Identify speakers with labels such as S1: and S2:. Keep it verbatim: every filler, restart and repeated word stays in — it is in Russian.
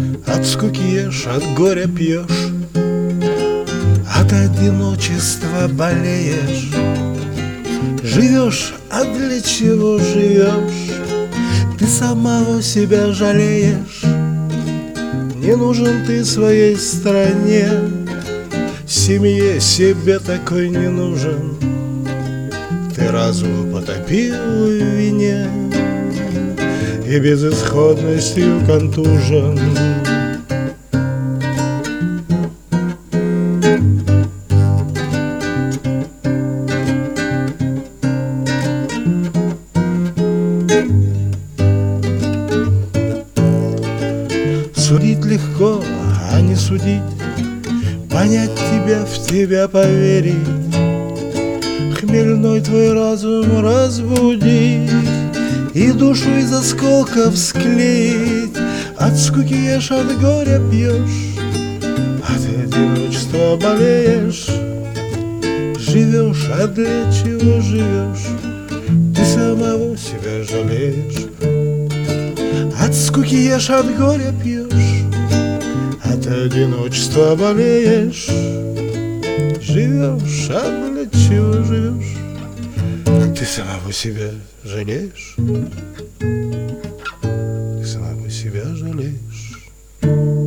S1: От скуки ешь, от горя пьешь, от одиночества болеешь. Живешь, а для чего живешь? Ты самого себя жалеешь. Не нужен ты своей стране, семье себе такой не нужен. Ты разум потопил в вине и безысходностью контужен. Судить легко, а не судить, понять тебя, в тебя поверить, хмельной твой разум разбудить и душу из осколков склеить. От скуки ешь, от горя пьешь, от одиночества болеешь. Живешь, а для чего живешь? Ты самого себя жалеешь. От скуки ешь, от горя пьешь, от одиночества болеешь. Живешь, а для чего живешь? Ты самого себя жалеешь. Ты самого себя жалеешь.